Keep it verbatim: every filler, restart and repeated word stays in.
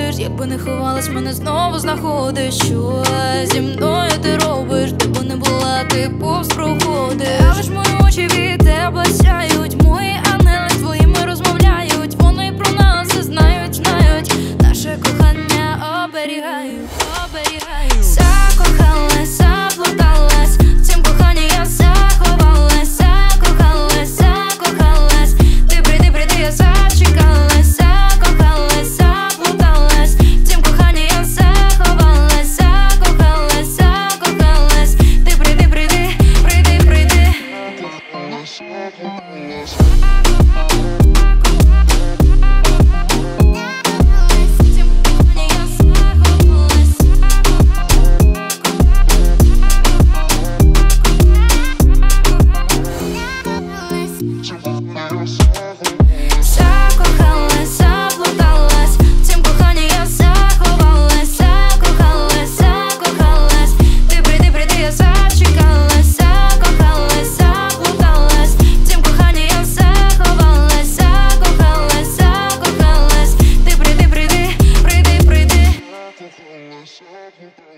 ходиш, якби не ховалась, мене знову знаходиш. Що зі мною ти робиш, де б не була, ти повз проходиш. Але ж мої очі від тебе сяють, мої ангели з твоїми розмовляють. Вони про нас все знають, знають, наше кохання оберігають, оберігають. Закохалась, заплуталась, в цім коханні я заховалась. Закохалась, закохалась, ти прийди, прийди, я зачекалась. Закохалась, заплуталась, в цім коханні я заховалась. Закохалась, закохалась, ти прийди, прийди, прийди, прийди. Закохалась, заплуталась, в цім коханні я заховалась. Закохалась, закохалась, ти прийди, прийди, я зачекалась. Закохалась, заплуталась, в цім коханні я заховалась. Закохалась, закохалась, ти прийди, прийди, прийди, прийди.